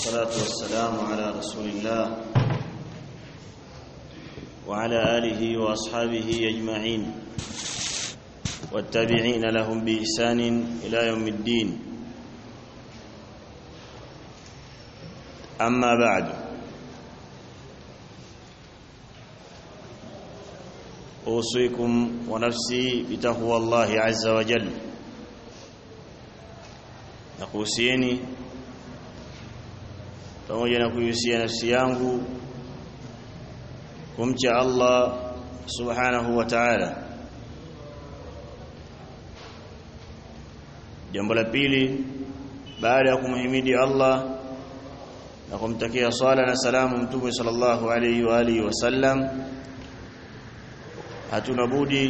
والصلاة والسلام على رسول الله وعلى آله وأصحابه أجمعين والتابعين لهم بإحسان إلى يوم الدين. أما بعد، أوصيكم ونفسي بتقوى الله عز وجل. nakuhusieni pamoja na kuhusia nafsi yangu kumcha Allah subhanahu wa ta'ala. Jambo la pili, baada ya kumhimidi Allah na kumtakia sala na salamu Mtume sallallahu alayhi wa alihi wasallam, hatuna budi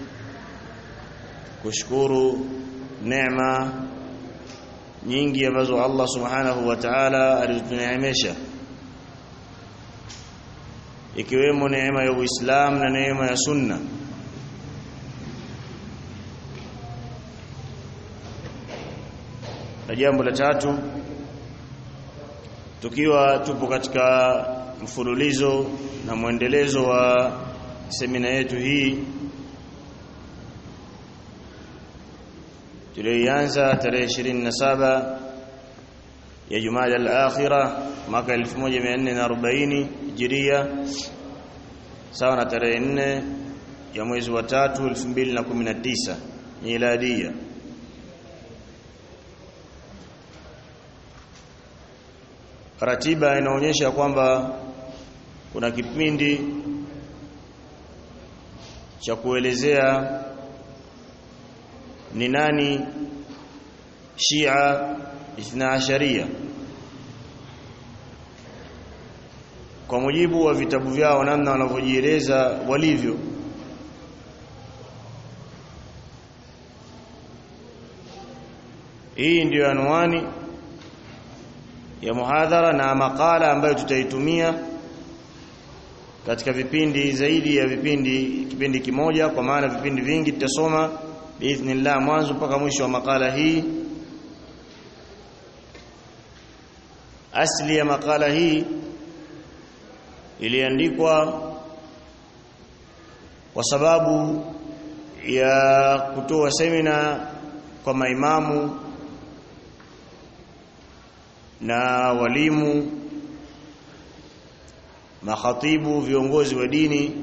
kushukuru neema nyingi ambazo Allah subhanahu wa ta'ala alituneemesha, ikiwemo neema ya Uislamu na neema ya Sunna. Na jambo la tatu, tukiwa tupo katika mfululizo na muendelezo wa semina yetu hii tulianza tarehe 27 ya Jumada al-Akhirah mwaka 1440 Hijria, sawa na tarehe 4 ya mwezi wa 3 2019 Miladia. Ratiba inaonyesha kwamba kuna kipindi cha kuelezea ni nani Shia Ithna Asharia kwa mujibu wa vitabu vyao, namna wanavyojieleza walivyo. Hii ndiyo anwani ya muhadhara na makala ambayo tutaitumia katika vipindi zaidi ya kipindi kimoja, kwa maana vipindi vingi tutasoma biidhnillah mwanzo mpaka mwisho wa makala hii. Asli ya makala hii iliandikwa kwa sababu ya kutoa semina kwa maimamu na walimu, makhatibu, viongozi wa dini,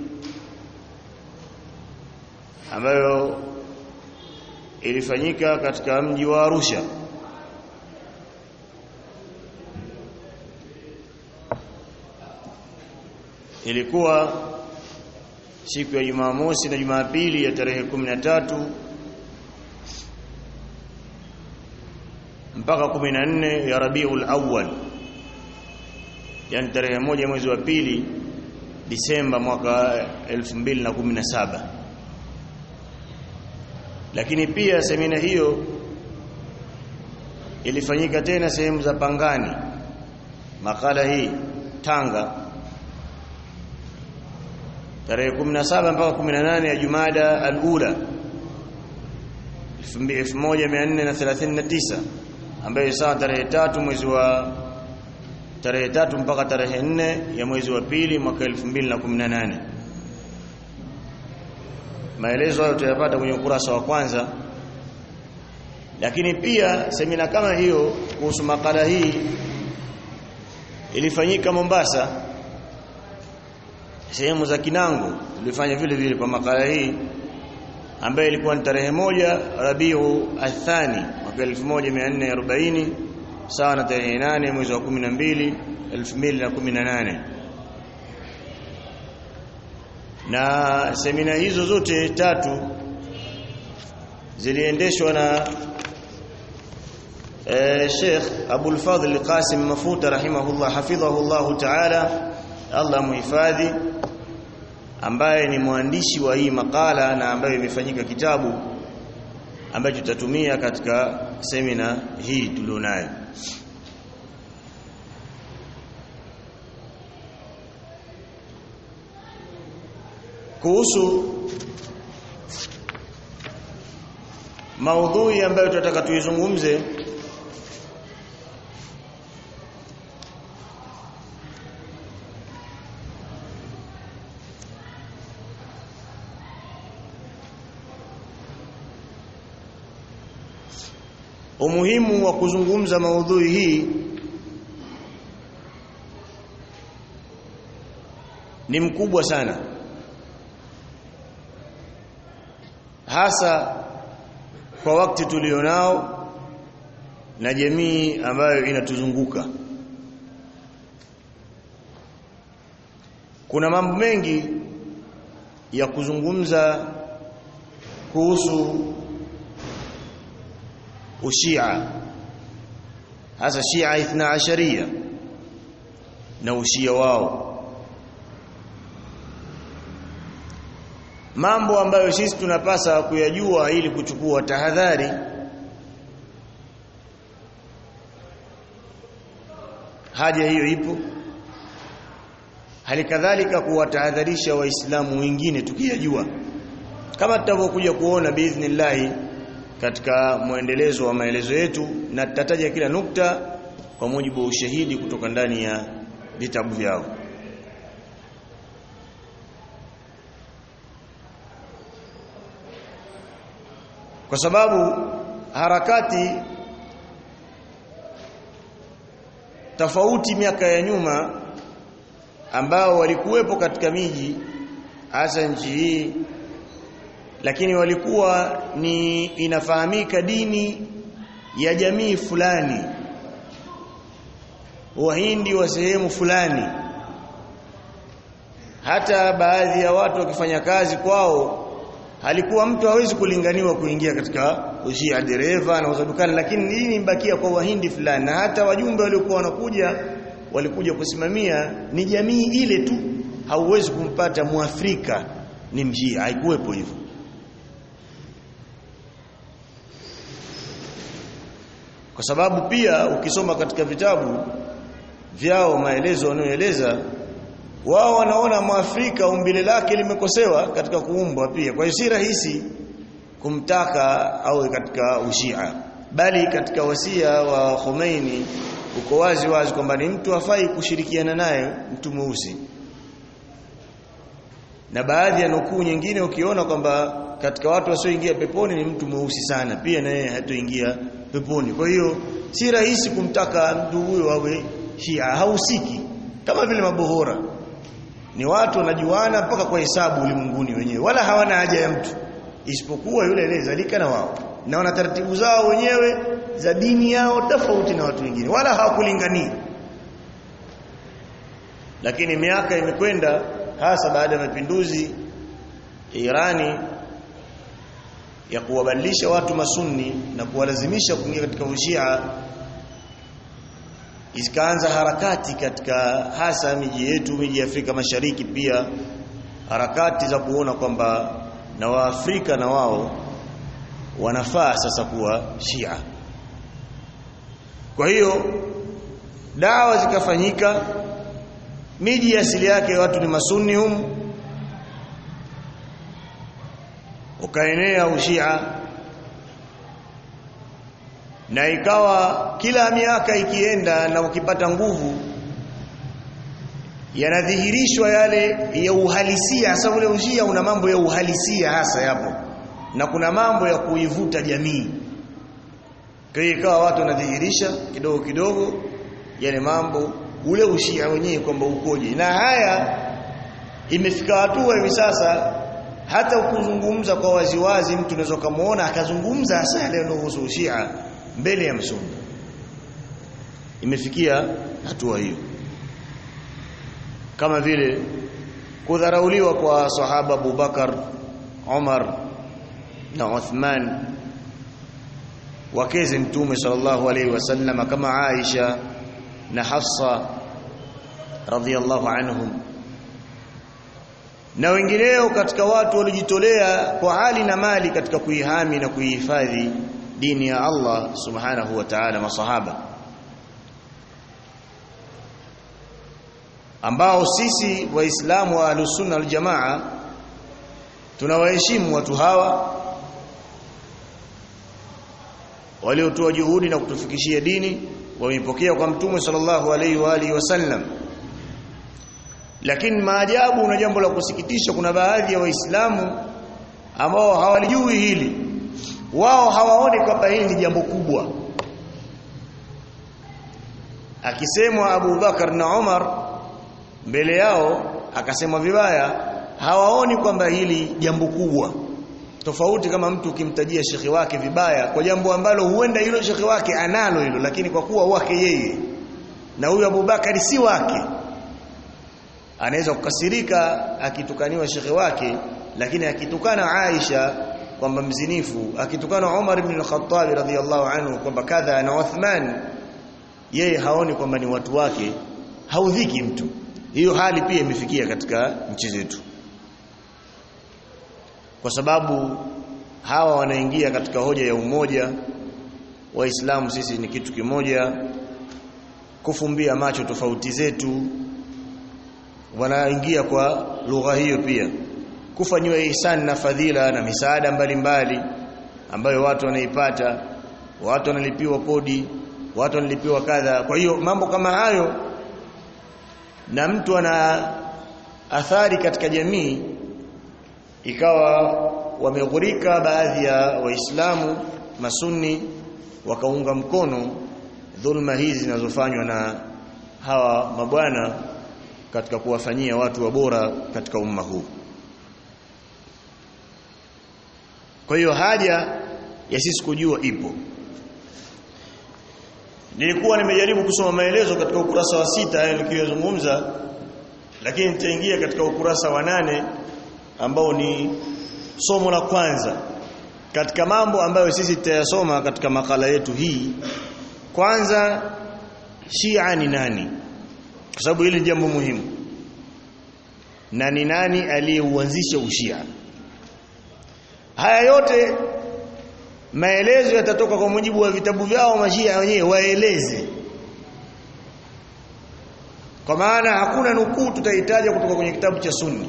ambayo ilifanyika katika mji wa Arusha. Ilikuwa siku ya Jumamosi na Jumapili ya tarehe 13 mpaka 14 ya Rabiul Awwal, yani tarehe 1 mwezi wa pili Disemba mwaka 2017. Lakini pia semina hiyo ilifanyika tena sehemu za Pangani, makala hii Tanga, tarehe 17 mpaka 18 ya Jumada al-Ula 1439, ambayo sawa tarehe 3 mpaka tarehe 4 ya mwezi wa pili mwaka 2018. Maelezo hayo tutayapata kwenye ukurasa wa kwanza. Lakini pia semina kama hiyo kuhusu makala hii ilifanyika Mombasa, sehemu za Kinango. Tulifanya vile vile kwa makala hii ambayo ilikuwa ni tarehe 1 Rabiu Athani mwaka 1440 sawa na tarehe 8 mwezi wa 12 2018. Na semina hizo zote tatu ziliendeshwa na Sheikh Abul Fadhl Qasim Mafuta rahimahullah, hafidhahullah ta'ala, Allah muhifadhi, ambaye ni mwandishi wa hii makala na ambaye imefanyika kitabu ambacho tutatumia katika semina hii tulionayo. Kuhusu maudhui ambayo tunataka tuizungumze umuhimu wa kuzungumza maudhui hii ni mkubwa sana, hasa kwa wakati tulionao na jamii ambayo inatuzunguka. Kuna mambo mengi ya kuzungumza kuhusu ushia, hasa Shia Ithna Asharia na ushia wao, mambo ambayo sisi tunapasa kuyajua ili kuchukua tahadhari. Haja hiyo ipo, hali kadhalika kuwatahadharisha waislamu wengine tukiyajua, kama tutavyokuja kuona biidhnillah katika muendelezo wa maelezo yetu, na tutataja kila nukta kwa mujibu wa ushahidi kutoka ndani ya vitabu vyao. Kwa sababu harakati tofauti miaka ya nyuma ambao walikuwepo katika miji hasa nchi hii, lakini walikuwa ni inafahamika dini ya jamii fulani, Wahindi wa sehemu fulani. Hata baadhi ya watu wakifanya kazi kwao, halikuwa mtu hawezi kulinganiwa kuingia katika ushia, dereva na uzadukani, lakini hii imbakia kwa Wahindi fulani. Na hata wajumbe waliokuwa walikuja kusimamia ni jamii ile tu, hauwezi kumpata Muafrika ni Mshia, haikuwepo hivyo. Kwa sababu pia ukisoma katika vitabu vyao maelezo wanayoeleza, wao wanaona Muafrika umbile lake limekosewa katika kuumbwa pia. Kwa hiyo si rahisi kumtaka au katika ushia, bali katika wasia wa Khomeini uko wazi wazi kwamba ni mtu hafai kushirikiana naye mtu mweusi. Na baadhi ya nukuu nyingine ukiona kwamba katika watu wasioingia peponi ni mtu mweusi sana, pia naye hatoingia peponi. Kwa hiyo si rahisi kumtaka mtu huyo awe Shia, hausiki. Kama vile mabohora ni watu wanajuana mpaka kwa hesabu ulimwenguni wenyewe, wala hawana haja ya mtu isipokuwa yule aliyezalika na wao, na wana taratibu zao wenyewe za dini yao tofauti na watu wengine, wala hawakulingania. Lakini miaka imekwenda, hasa baada ya mapinduzi Irani ya kuwabadilisha watu masunni na kuwalazimisha kuingia katika ushia, ikaanza harakati katika hasa miji yetu, miji ya Afrika Mashariki, pia harakati za kuona kwamba na Waafrika na wao wanafaa sasa kuwa Shia. Kwa hiyo dawa zikafanyika, miji asili yake watu ni masunni humu, ukaenea ushia, na ikawa kila miaka ikienda na ukipata nguvu yanadhihirishwa yale ya uhalisia. Hasa ule ushia una mambo ya uhalisia hasa yapo, na kuna mambo ya kuivuta jamii. Kwa hiyo ikawa watu wanadhihirisha kidogo kidogo yale mambo, ule ushia wenyewe kwamba ukoje. Na haya imefika hatua hivi sasa hata ukuzungumza kwa waziwazi mtu unaweza kumuona akazungumza hasa yale yanayohusu ushia mbele ya msunni. Imefikia hatua hiyo, kama vile kudharauliwa kwa sahaba Abu Bakar, Umar na Uthman, wakeze Mtume sallallahu alaihi wasallam, kama Aisha na Hafsa radhiyallahu anhum na wengineo katika watu walijitolea kwa hali na mali katika kuihami na kuihifadhi dini ya Allah subhanahu wa ta'ala, masahaba ambao sisi waislamu wa Ahlus-Sunna wal Jamaa tunawaheshimu watu hawa waliotoa juhudi na kutufikishia dini, wamepokea kwa Mtume sallallahu alaihi wa alihi wasallam. Lakini maajabu na jambo la kusikitisha, kuna baadhi ya waislamu ambao hawalijui hili, wao hawaoni kwamba hili ni jambo kubwa. akisemwa Abu Bakar na Umar mbele yao akasemwa vibaya, hawaoni kwamba hili jambo kubwa. Tofauti kama mtu ukimtajia shekhi wake vibaya kwa jambo ambalo huenda hilo shekhi wake analo hilo, lakini kwa kuwa wake yeye na huyu Abu Bakar si wake, anaweza kukasirika akitukaniwa shekhi wake. Lakini akitukana Aisha kwamba mzinifu, akitukana Umar ibn al-Khattab radhiyallahu anhu kwamba kadha na Uthman, yeye haoni kwamba ni watu wake, haudhiki mtu. Hiyo hali pia imefikia katika nchi zetu, kwa sababu hawa wanaingia katika hoja ya umoja. Waislamu sisi ni kitu kimoja, kufumbia macho tofauti zetu. Wanaingia kwa lugha hiyo pia kufanywa ihsan na fadhila na misaada mbalimbali ambayo watu wanaipata, watu wanalipiwa kodi, watu wanalipiwa kadha. Kwa hiyo mambo kama hayo, na mtu ana athari katika jamii, ikawa wameghurika baadhi ya Waislamu masunni wakaunga mkono dhulma hizi zinazofanywa na hawa mabwana katika kuwafanyia watu wa bora katika umma huu. Kwa hiyo haja ya sisi kujua ipo. Nilikuwa nimejaribu kusoma maelezo katika ukurasa wa 6 nikiyozungumza, lakini nitaingia katika ukurasa wa 8 ambao ni somo la kwanza katika mambo ambayo sisi tutayasoma katika makala yetu hii. Kwanza, Shia ni nani? Kwa sababu hili ni jambo muhimu. Na ni nani aliyeuanzisha ushia? Haya yote maelezo yatatoka kwa mujibu wa vitabu vyao Mashia wenyewe waeleze. Kwa maana hakuna nukuu tutahitaji kutoka kwenye kitabu cha Sunni.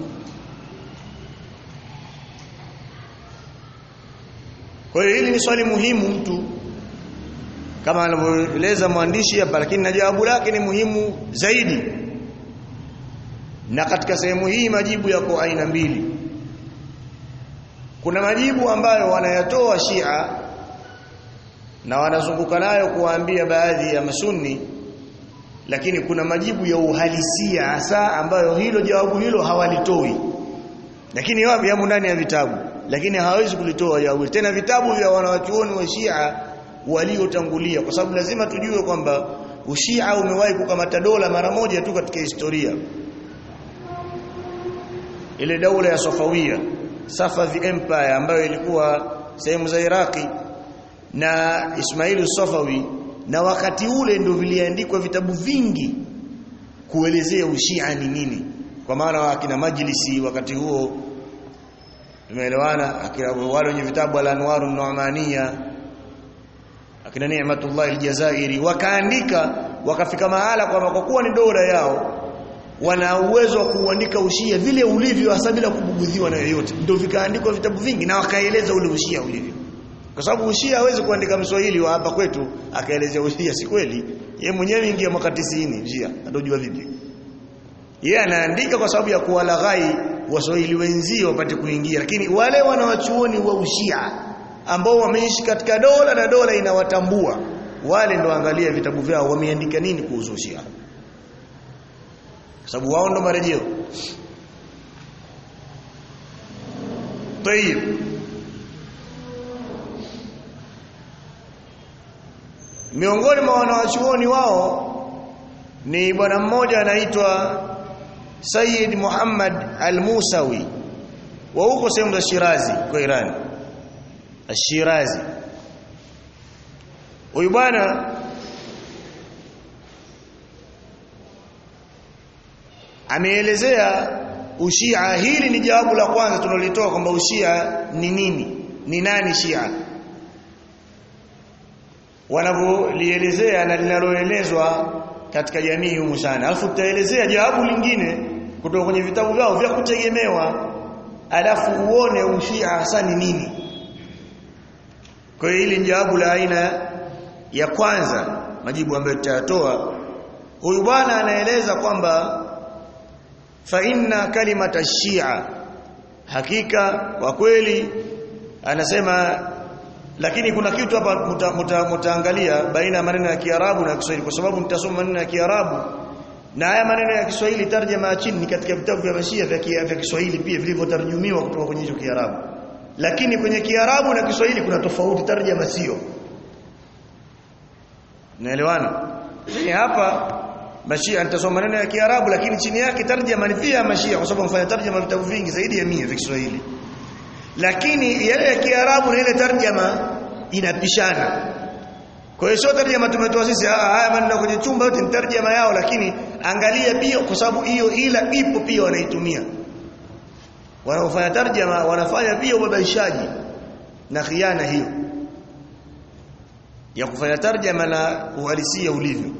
Kwa hiyo hili ni swali muhimu mtu kama anavyoeleza mwandishi hapa, lakini na jawabu lake ni muhimu zaidi. Na katika sehemu hii majibu yako aina mbili. Kuna majibu ambayo wanayatoa Shia na wanazunguka nayo kuwaambia baadhi ya masunni, lakini kuna majibu ya uhalisia hasa ambayo hilo jawabu hilo hawalitoi, lakini wapi yamo ndani ya vitabu, lakini hawezi kulitoa jawabu. Tena vitabu vya wanawachuoni wa Shia waliotangulia, kwa sababu lazima tujue kwamba ushia umewahi kukamata dola mara moja tu katika historia. Ile daula ya Safawia, Safavi Empire, ambayo ilikuwa sehemu za Iraki na Ismail Safawi, na wakati ule ndio viliandikwa vitabu vingi kuelezea ushia ni nini. Kwa maana akina Majlisi wakati huo, tumeelewana, akina wale wenye vitabu al-Anwar an-Nu'maniyya, akina Ni'matullah al-Jazairi, wakaandika, wakafika mahala kwa kuwa ni dola yao wana uwezo wa kuandika ushia vile ulivyo hasa bila kubugudhiwa na yoyote. Ndio vikaandikwa vitabu vingi na wakaeleza ule ushia ulivyo. Kwa sababu ushia hawezi kuandika Mswahili wa hapa kwetu akaelezea ushia, si kweli? Yeye mwenyewe ingia mwaka 90 ushia, atojua vipi? Yeye anaandika kwa sababu ya kuwalaghai Waswahili wenzio wapate kuingia, lakini wale wanawachuoni wa ushia ambao wameishi katika dola na dola inawatambua, wale ndio angalia vitabu vyao wameandika nini kuhusu ushia, kwa sababu wao ndo marejeo. Tayeb, miongoni mwa wanawachuoni wao ni bwana mmoja anaitwa Sayyid Muhammad al-Musawi wa huko sehemu za Shirazi kwa Iran, Shirazi. Huyu bwana ameelezea ushia. Hili ni jawabu la kwanza tunalitoa kwamba ushia ni nini, ni nani Shia, wanavyolielezea na linaloelezwa katika jamii humu sana. Alafu tutaelezea jawabu lingine kutoka kwenye vitabu vyao vya kutegemewa, alafu uone ushia hasa ni nini. Kwa hiyo hili ni jawabu la aina ya kwanza, majibu ambayo tutayatoa. Huyu bwana anaeleza kwamba fa inna kalimata shia, hakika kwa kweli, anasema Lakini kuna kitu hapa mtaangalia baina ya maneno ya Kiarabu na Kiswahili, kwa sababu mtasoma maneno ya Kiarabu na haya maneno ya Kiswahili tarjama ya chini ni katika vitabu vya Mashia vya Kiswahili pia vilivyotarjumiwa kutoka kwenye hicho Kiarabu. Lakini kwenye Kiarabu na Kiswahili kuna tofauti, tarjama sio. Naelewana? Ni hapa Mashia nitasoma maneno ya Kiarabu lakini chini yake tarjama ni pia Mashia, kwa sababu mfanya tarjama vitabu vingi zaidi ya 100 vya Kiswahili. Lakini yale ya Kiarabu na ile tarjama inapishana. Kwa hiyo sio tarjama tumetoa sisi, haya maneno kwenye chumba yote ni tarjama yao, lakini angalia pia, kwa sababu hiyo ila ipo pia wanaitumia. Wanaofanya tarjama wanafanya pia ubabaishaji na khiana hiyo ya kufanya tarjama na uhalisia ulivyo.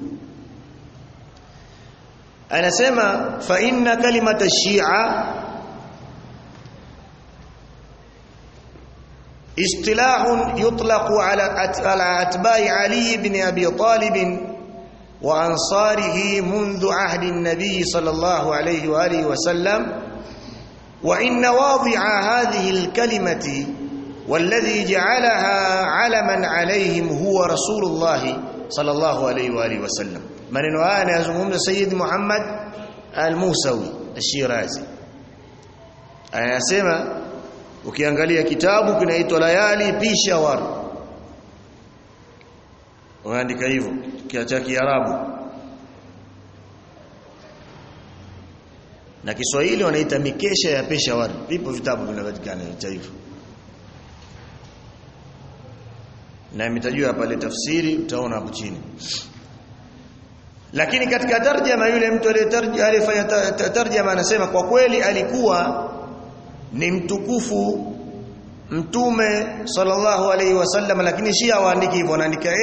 Anasema fa inna kalimata shia اصطلاح يطلق على أتباع علي بن أبي طالب وأنصاره منذ عهد النبي صلى الله عليه وآله وسلم، وإن واضع هذه الكلمة والذي جعلها علما عليهم هو رسول الله صلى الله عليه وآله وسلم. من أنا يزعم سيد محمد الموسوي الشيرازي. أنا أسمع ukiangalia kitabu kinaitwa Layali Peshawar, waandika hivyo kiacha Kiarabu, na Kiswahili wanaita mikesha ya Peshawar. Vipo vitabu vinapatikana hivyo, na imetajwa pale tafsiri, utaona hapo chini. Lakini katika tarjama yule mtu aliyefanya tarjama anasema kwa kweli alikuwa ni mtukufu Mtume sallallahu alaihi wasallam, lakini Shia waandiki hivyo, wanaandika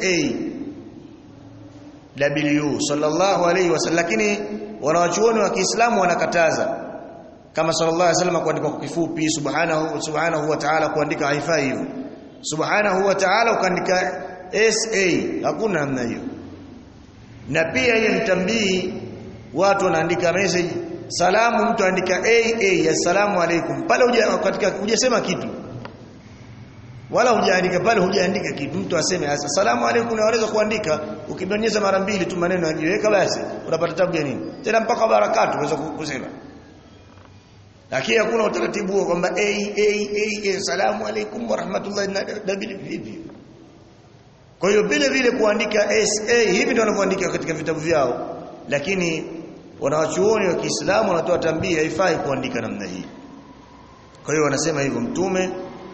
SAW sallallahu alaihi wasallam, lakini wanawachuoni wa Kiislamu wanakataza kama sallallahu alaihi wasallam kuandika kwa kifupi, subhanahu wa ta'ala kuandika haifai hivyo, subhanahu wa ta'ala ukaandika hakuna namna hiyo. Na pia hiyo mtambii, watu wanaandika message salamu, mtu andika assalamu alaikum pale katika hujasema kitu, wala hujaandika pale, hujaandika kitu, mtu aseme assalamu alaikum. Unaweza kuandika ukibonyeza mara mbili tu maneno yajiweka, basi unapata tabu ya nini tena mpaka barakatu unaweza kusema. Lakini hakuna utaratibu huo kwamba assalamu alaikum wa rahmatullahi na vipi. Kwa hiyo vile vile kuandika hivi ndio wanavyoandika katika vitabu vyao, lakini wanawachuoni wa Kiislamu wanatoa tambia haifai kuandika namna hii. Kwa hiyo wanasema hivyo Mtume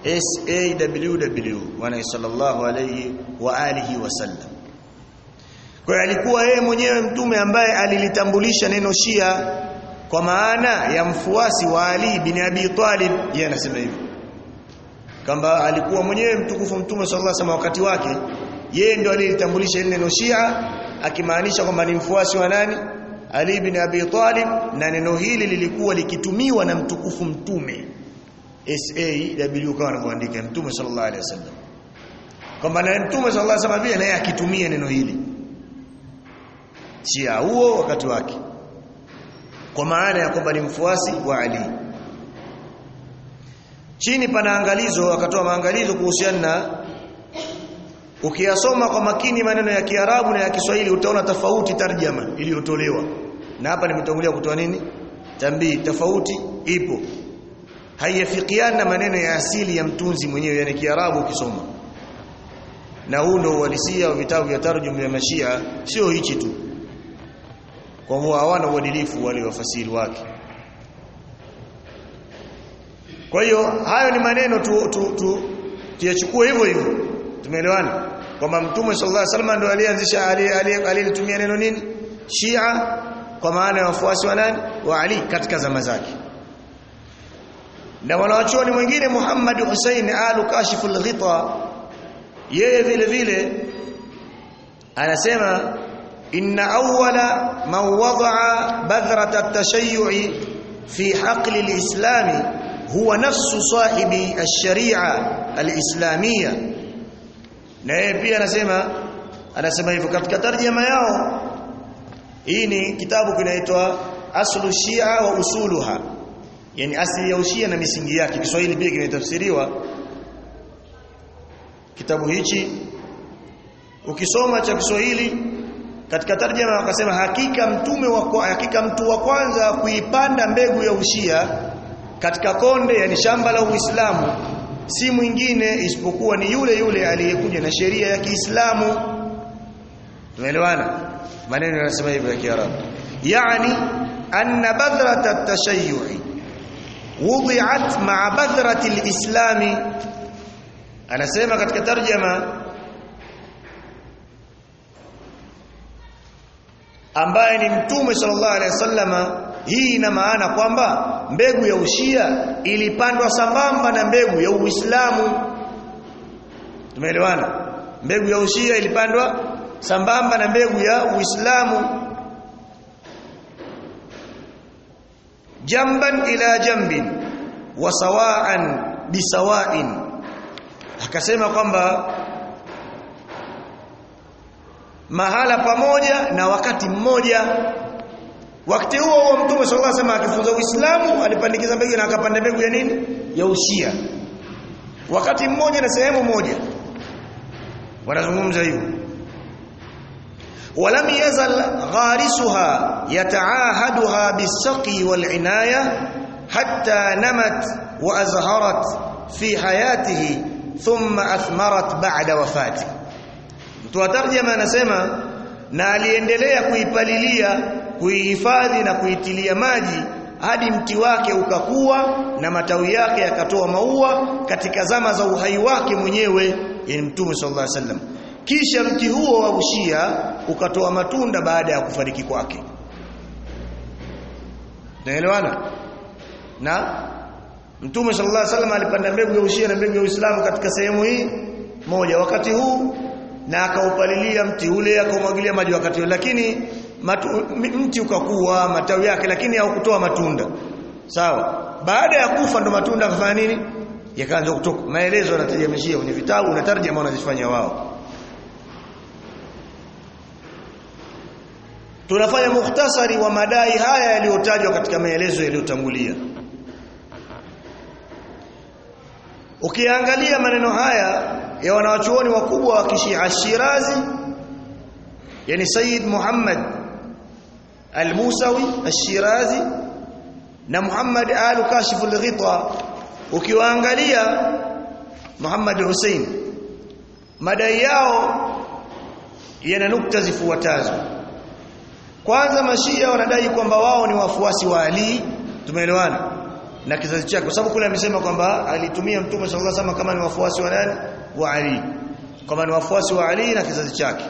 SAW wa sallallahu alayhi wa alihi wasallam. Kwa hiyo alikuwa yeye mwenyewe Mtume ambaye alilitambulisha neno Shia kwa maana ya mfuasi wa Ali bin Abi Talib. Yeye anasema hivyo kwamba alikuwa mwenyewe mtukufu Mtume sallallahu alayhi wasallam wakati wake, yeye ndio alilitambulisha neno Shia, akimaanisha kwamba ni mfuasi wa nani? Ali bin Abi Talib. Na neno hili lilikuwa likitumiwa na mtukufu Mtume SAW kama anavyoandika Mtume sallallahu alaihi wasallam, kwamba na Mtume sallallahu alaihi wasallam pia naye akitumia neno hili Shia huo wakati wake, kwa maana ya kwamba ni mfuasi wa Ali. Chini pana angalizo, akatoa maangalizo kuhusiana na, ukiyasoma kwa makini maneno ya Kiarabu na ya Kiswahili utaona tofauti tarjama iliyotolewa. Na hapa nimetangulia kutoa nini? Tambii. Tofauti ipo, haiyafikiana maneno ya asili ya mtunzi mwenyewe, yani Kiarabu ukisoma. Na huu ndio uhalisia wa vitabu vya tarjuma vya Mashia, sio hichi tu, kwa hiyo hawana uadilifu wale wafasiri wake. Kwa hiyo hayo ni maneno tuyachukue hivyo hivyo. Tumeelewana kwamba Mtume sallallahu alaihi wasallam ndio alianzisha, alitumia neno nini? Shia, kwa maana ya wafuasi wa nani? Wa Ali katika zama zake. Na wanawachuoni mwingine Muhammad Hussein al-Kashif al-Ghita, yeye vile vile anasema inna awwala man wada'a badrat at-tashayyu'i fi haql al-islam huwa nafsu sahibi ash-shari'a al-islamiyya. Na yeye pia anasema hivyo katika tarjama yao. Hii ni kitabu kinaitwa Aslu Shia wa Usuluha, yani asili ya Ushia na misingi yake. Kiswahili pia kinatafsiriwa kitabu hichi ukisoma cha Kiswahili katika tarjama wakasema hakika mtu wa kwanza kuipanda mbegu ya ushia katika konde, yani shamba la Uislamu, si mwingine isipokuwa ni yule aliyekuja na sheria ya Kiislamu. Tumeelewana? Maneno yanasema hivyo ya Kiarabu. Yani anna badrat at-tashayyu'i wudi'at ma'a badrat al-islami. Anasema katika tarjama ambaye ni Mtume sallallahu alaihi wasallama, hii ina maana kwamba mbegu ya ushia ilipandwa sambamba na mbegu ya Uislamu. Tumeelewana? Mbegu ya ushia ilipandwa sambamba na mbegu ya Uislamu. Jamban ila jambin wa sawa'an bisawa'in. Akasema kwamba mahala pamoja na wakati mmoja. Wakati huo Mtume sallallahu alaihi wasallam akifunza Uislamu alipandikiza mbegu na akapanda mbegu ya nini? Ya ushia. Wakati mmoja na sehemu moja. Wanazungumza hivyo. Walam yazal gharisuha yata'ahaduha bis-saqi wal-inaya hatta namat wa azharat fi hayatihi thumma athmarat ba'da wafati. Mtu wa tarjama anasema na aliendelea kuipalilia, kuihifadhi na kuitilia maji hadi mti wake ukakua na matawi yake yakatoa maua katika zama za uhai wake mwenyewe, yani Mtume sallallahu alaihi wasallam. Kisha mti huo wa ushia ukatoa matunda baada ya kufariki kwake. Naelewana? Na Mtume sallallahu alaihi wasallam alipanda mbegu ya ushia na mbegu ya Uislamu katika sehemu hii moja wakati huu, na akaupalilia mti ule, akaumwagilia maji wakati ule, lakini mti ukakua matawi yake, lakini haukutoa matunda. Sawa? Baada ya kufa ndo matunda yakafanya nini? Yakaanza kutoka. Maelezo yanatajamishia kwenye vitabu na tarjama wanazifanya wao. Tunafanya mukhtasari wa madai haya yaliyotajwa katika maelezo yaliyotangulia. Ukiangalia maneno haya ya wanawachuoni wakubwa wa Kishia Shirazi, yani Sayyid Muhammad al-Musawi al-Shirazi na Muhammad al-Kashif al-Ghita, ukiwaangalia Muhammad Hussein, madai yao yana nukta zifuatazo. Kwanza, Mashia wanadai kwamba wao ni wafuasi wa Ali, tumeelewana, na kizazi chake, kwa sababu kule amesema kwamba alitumia Mtume sallallahu alaihi wasallam kama ni wafuasi wa nani? Wa Ali, kama ni wafuasi wa Ali na kizazi chake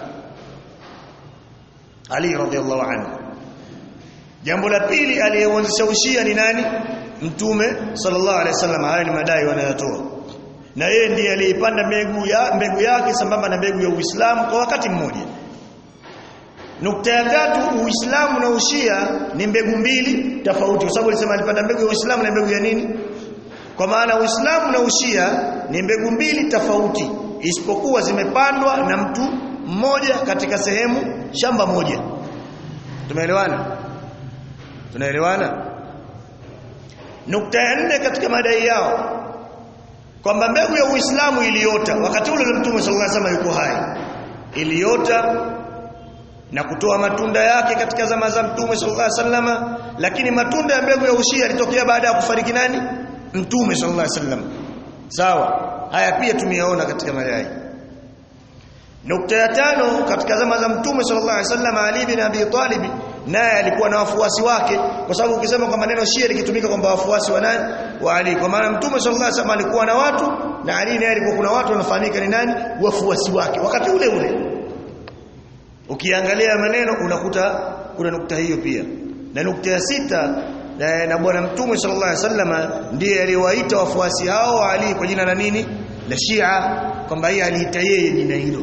Ali radhiallahu anhu. Jambo la pili, aliyeanzisha ushia ni nani? Mtume sallallahu alaihi wasallam. Haya ni madai wanayotoa, na yeye ndiye aliipanda mbegu yake sambamba na mbegu ya Uislamu kwa wakati mmoja. Nukta ya tatu, Uislamu na ushia ni mbegu mbili tofauti, kwa sababu alisema alipanda mbegu ya Uislamu na mbegu ya nini? Kwa maana Uislamu na ushia ni mbegu mbili tofauti, isipokuwa zimepandwa na mtu mmoja katika sehemu shamba moja. Tumeelewana? Tunaelewana? Nukta ya nne katika madai yao kwamba mbegu ya Uislamu iliota wakati ule Mtume sallallahu alaihi wasallam yuko hai, iliota na kutoa matunda yake katika zama za Mtume sallallahu alaihi wasallam, lakini matunda ya mbegu ya ushia yalitokea baada ya kufariki nani? Mtume sallallahu alaihi wasallam. Sawa? Haya pia tumeyaona katika madai. Nukta ya tano, katika zama za Mtume sallallahu alaihi wasallam, Ali bin Abi Talib naye alikuwa na wafuasi wake, kwa sababu ukisema kwa maneno Shia likitumika kwamba wafuasi wa nani? Wa Ali, kwa maana Mtume sallallahu alaihi wasallam alikuwa na watu na Ali naye alikuwa kuna watu wanafahamika ni nani? Wafuasi wake wakati ule ule. Ukiangalia maneno unakuta kuna nukta hiyo pia. Na nukta ya sita, na bwana Mtume sallallahu alaihi wasallam ndiye aliyewaita wafuasi hao wa Ali kwa jina la nini? La Shia, kwamba yeye aliita yeye jina hilo.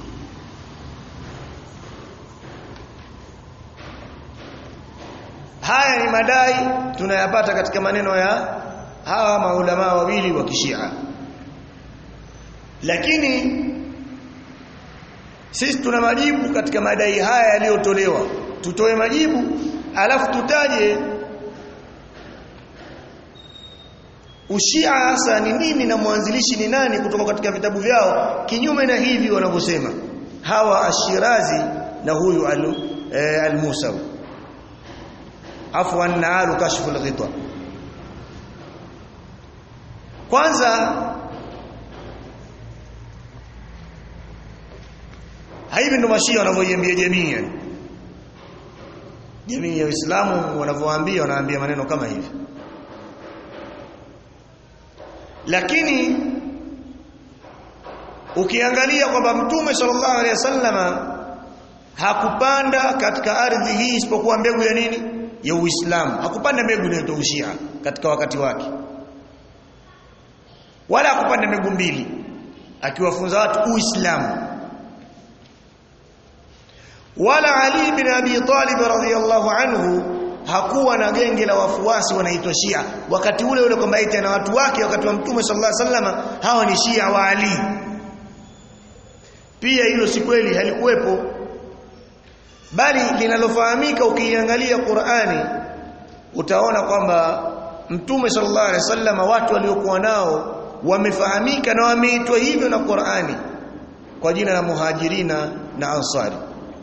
Haya ni madai tunayapata katika maneno ya hawa maulama wawili wa Kishia. Lakini sisi tuna majibu katika madai haya yaliyotolewa. Tutoe majibu alafu tutaje Ushia hasa ni nini na mwanzilishi ni nani kutoka katika vitabu vyao, kinyume na hivi wanavyosema hawa Ashirazi na huyu al-Musawi. Afwan naalu kashfu al-ghita. Kwanza hivi ndo mashia wanavyoiambia jamii, jamii ya Uislamu wanavyoambia, wanaambia maneno kama hivi. Lakini ukiangalia kwamba Mtume sallallahu alaihi wasallama hakupanda katika ardhi hii isipokuwa mbegu ya nini? Ya Uislamu. Hakupanda mbegu inaitwa Ushia katika wakati wake, wala hakupanda mbegu mbili akiwafunza watu Uislamu. Wala Ali bin Abi Talib radhiyallahu anhu hakuwa na genge la wafuasi wanaitwa Shia wakati ule ule, kwamba eti na watu wake wakati wa Mtume sallallahu alaihi wasallam hawa ni Shia wa Ali. Pia hilo si kweli, halikuwepo. Bali linalofahamika, ukiangalia Qur'ani utaona kwamba Mtume sallallahu alaihi wasallam watu waliokuwa nao wamefahamika na wameitwa hivyo na Qur'ani kwa jina la Muhajirina na Ansari.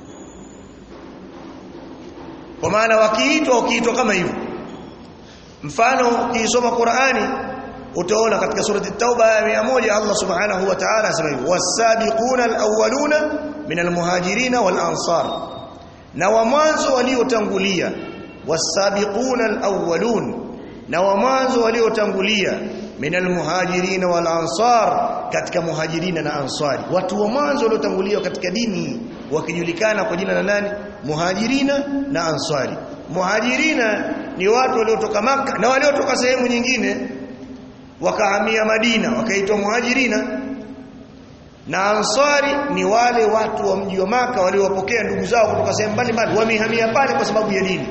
Kwa maana wakiitwa kama hivyo. Mfano ukisoma Qur'ani utaona katika surati At-Tauba aya 100 Allah Subhanahu wa Ta'ala asema hivi: "Was-sabiquna al-awwaluna min al-muhajirina wal-ansar." Na wa mwanzo waliotangulia, was-sabiquna al-awwalun, na wa mwanzo waliotangulia min al-muhajirina wal-ansar, katika muhajirina na ansari. Watu wa mwanzo waliotangulia katika dini wakijulikana kwa jina la nani? Muhajirina na ansari. Muhajirina ni watu waliotoka Makka na waliotoka sehemu nyingine wakahamia Madina wakaitwa muhajirina, na ansari ni wale watu wa mji wa Makka waliowapokea ndugu zao kutoka sehemu mbalimbali, wamehamia pale kwa sababu ya dini.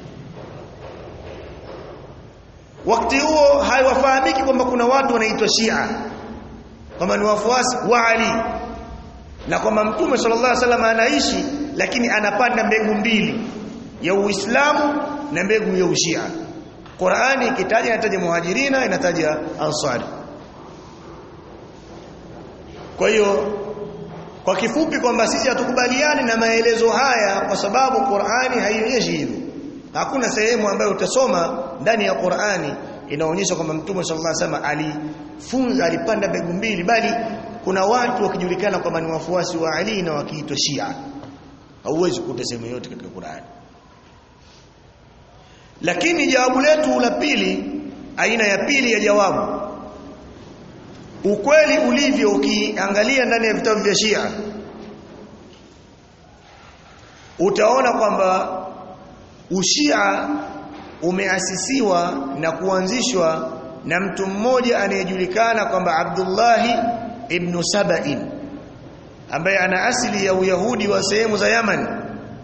Wakati huo haiwafahamiki kwamba kuna watu wanaitwa Shia, kwamba ni wafuasi wa Ali, na kwamba Mtume sallallahu alaihi wasallam anaishi lakini anapanda mbegu mbili, ya Uislamu na mbegu ya Ushia. Qur'ani ikitaja inataja Muhajirina, inataja Ansari. Kwa hiyo kwa kifupi kwamba sisi hatukubaliani na maelezo haya kwa sababu Qur'ani haionyeshi hivyo. Hakuna sehemu ambayo utasoma ndani ya Qur'ani inaonyesha kwamba Mtume sallallahu alaihi wasallam alifunza alipanda mbegu mbili, bali kuna watu wakijulikana kwamba ni wafuasi wa Ali na wakiitwa Shia. Hauwezi kukuta sehemu yote katika Qur'ani. Lakini jawabu letu la pili, aina ya pili ya jawabu, ukweli ulivyo ukiangalia ndani ya vitabu vya Shia utaona kwamba Ushia umeasisiwa na kuanzishwa na mtu mmoja anayejulikana kwamba Abdullah ibn Saba'in, ambaye ana asili ya Uyahudi wa sehemu za Yaman.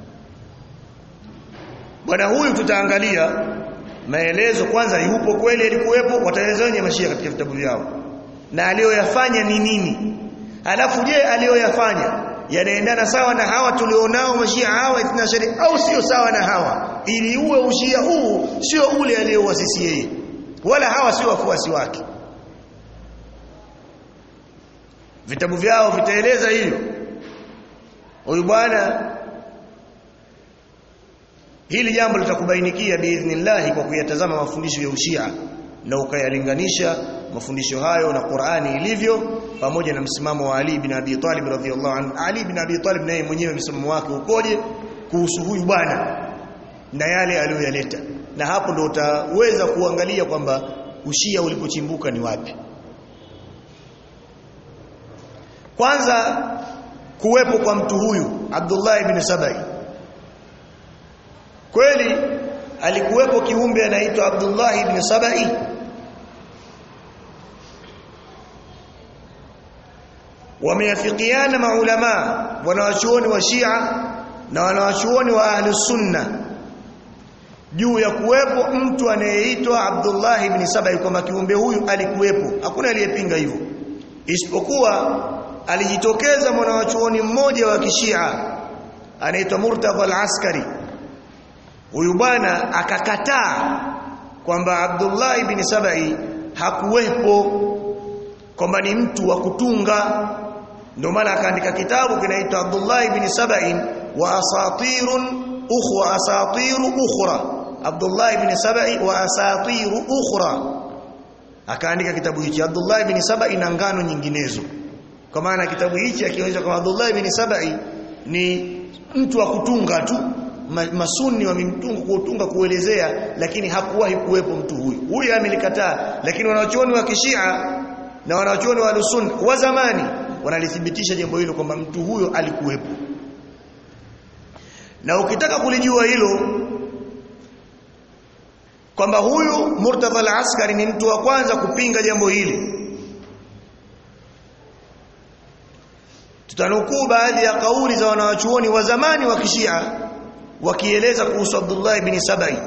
Bwana huyu tutaangalia maelezo kwanza, yupo kweli, alikuwepo, wataeleza wenye Mashia katika vitabu vyao, na aliyoyafanya ni nini. Alafu je, aliyoyafanya yanaendana sawa na hawa tulionao Mashia hawa Ithnashari au sio sawa na hawa, ili uwe Ushia huu sio ule aliyowasisi yeye, wala hawa sio wafuasi wake. Vitabu vyao vitaeleza hilo. Huyu bwana, hili jambo litakubainikia biidhnillah kwa kuyatazama mafundisho ya Ushia na ukayalinganisha mafundisho hayo na Qur'ani ilivyo, pamoja na msimamo wa Ali bin Abi Talib radhiyallahu anhu. Ali bin Abi Talib naye mwenyewe msimamo wake ukoje kuhusu huyu bwana na yale aliyoyaleta, na hapo ndo utaweza kuangalia kwamba Ushia ulipochimbuka ni wapi. Kwanza, kuwepo kwa mtu huyu Abdullah ibn Sabai. Kweli alikuwepo kiumbe anaitwa Abdullah ibn Sabai. Wameafikiana maulama wanawachuoni wa Shia na wanawachuoni wa ahli sunna juu ya kuwepo mtu anayeitwa Abdullah ibn Sabai, kwamba kiumbe huyu alikuwepo. Hakuna aliyepinga hivyo, isipokuwa alijitokeza mwanawachuoni mmoja wa Kishia anaitwa Murtadha al-Askari. Huyu bwana akakataa kwamba Abdullah ibn Sabai hakuwepo, kwamba ni mtu wa kutunga. Ndio maana akaandika kitabu kinaitwa Abdullah ibn Sab'in wa asatiru ukhra. Abdullah ibn Sab'i wa asatiru ukhra. Akaandika kitabu hichi Abdullah ibn Sab'i na ngano nyinginezo. Kwa maana kitabu hichi akionyesha kama Abdullah ibn Sab'i ni mtu wa kutunga tu, masunni wamemtunga kutunga kuelezea, lakini hakuwahi kuwepo mtu huyu. Huyu amelikataa, lakini wanachuoni wa Kishia na wanachuoni wa Sunni wa zamani wanalithibitisha jambo hilo kwamba mtu huyo alikuwepo. Na ukitaka kulijua hilo kwamba huyu Murtadha al-Askari ni mtu wa kwanza kupinga jambo hili, tutanukuu baadhi ya kauli za wanawachuoni wa zamani wa Kishia wakieleza kuhusu Abdullah ibn Sab'i,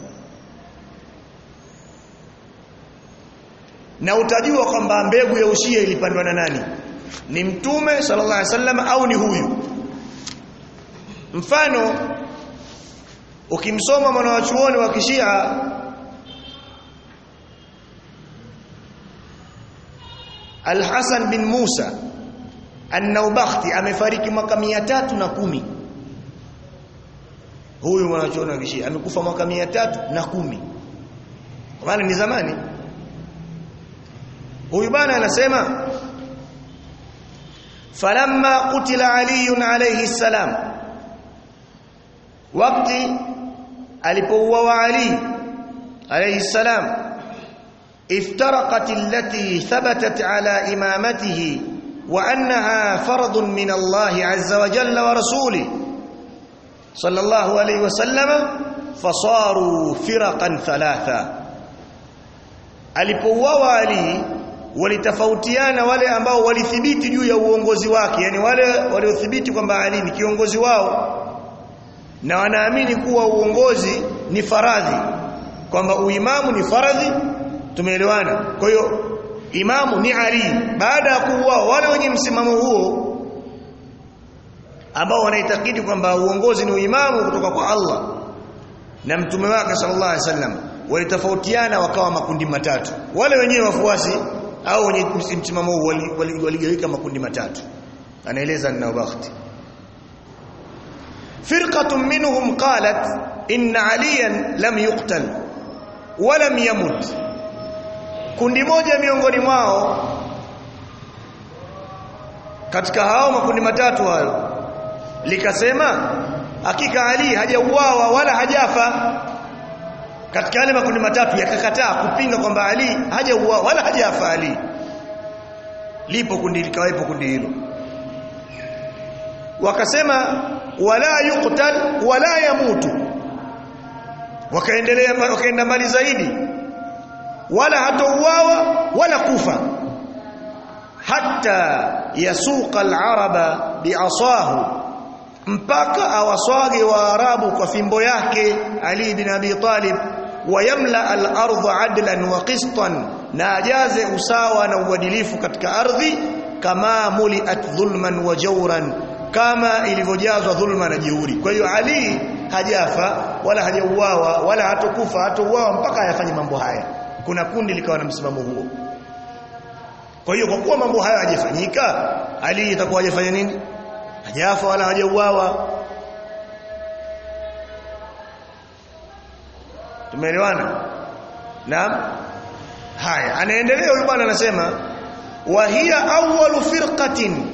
na utajua kwamba mbegu ya ushia ilipandwa na nani, ni Mtume sallallahu alaihi wasallam au ni huyu. Mfano, ukimsoma mwanachuoni wa Kishia Al-Hasan bin Musa An-Naubakhti, amefariki mwaka 310. Huyu mwanachuoni wa Kishia amekufa mwaka 310, kwa maana ni zamani. Huyu bana anasema falamma qutila Ali alayhi salam, wakati alipouawa Ali alayhi salam, iftaraqat allati thabatat ala imamatihi wa annaha fardun min Allah azza wa jalla wa rasulih sallallahu alayhi wasallam, fasaru firaqan thalatha. Alipouawa Ali walitofautiana wale ambao walithibiti juu ya uongozi wake, yani wale waliothibiti kwamba Ali ni kiongozi wao na wanaamini kuwa uongozi ni faradhi, kwamba uimamu ni faradhi. Tumeelewana? Kwa hiyo imamu ni Ali. Baada ya kuuawa wale wenye msimamo huo ambao wanaitakidi kwamba uongozi ni uimamu kutoka kwa Allah na mtume wake sallallahu alaihi wasallam, walitofautiana wakawa makundi matatu. Wale wenyewe wafuasi au wenye msimamo huo waligawika makundi matatu. Anaeleza An-Naubakhti, firqatun minhum qalat inna aliyan lam yuqtal wa lam yamut. Kundi moja miongoni mwao katika hao makundi matatu hayo likasema hakika Ali hajauawa wala hajafa. Katika yale makundi matatu yakakataa kupinga kwamba Ali hajauawa wala hajafa Ali. Lipo kundi likawepo kundi hilo, wakasema wala yuqtal wala yamutu. Wakaenda mbali zaidi, wala hatauawa wala kufa, hatta yasuqa al-araba bi'asahu, mpaka awaswage Waarabu kwa fimbo yake Ali ibn Abi Talib, wayamla al-ardha adlan wa qistan, na ajaze usawa na uadilifu katika ardhi, kama muliat dhulman wa jawran, kama ilivyojazwa dhulma na jeuri. Kwa hiyo Ali hajafa wala hajauawa wala hatokufa, hatauawa mpaka ayafanye mambo haya. Kuna kundi likawa na msimamo huo. Kwa hiyo kwa kuwa mambo haya hajafanyika, Ali itakuwa hajafanya nini? Hajafa wala hajauawa. Tumeelewana? Naam. Haya, anaendelea huyu bwana anasema wa hiya awwalu firqatin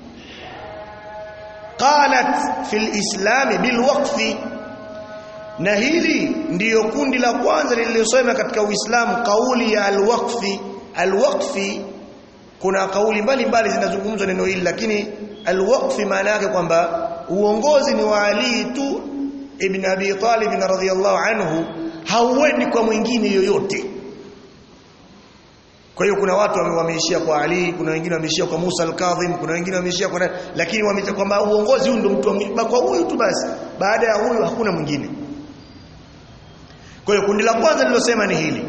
qalat fil islam bil waqfi, na hili ndiyo kundi la kwanza lililosema katika Uislamu kauli ya al-waqfi. Al-waqfi kuna kauli mbalimbali zinazungumzwa neno hili, lakini al-waqfi maana yake kwamba uongozi ni wa Ali tu ibn Abi Talib radhiyallahu anhu, hauendi kwa mwingine yoyote. Kwa hiyo kuna watu wameishia kwa Ali, kuna wengine wameishia kwa Musa al-Kadhim, kuna wengine wameishia kwa, lakini wameita kwamba uongozi huu ndio mtu kwa huyu tu basi, baada ya huyu hakuna mwingine. Kwa hiyo kundi la kwanza lililosema ni hili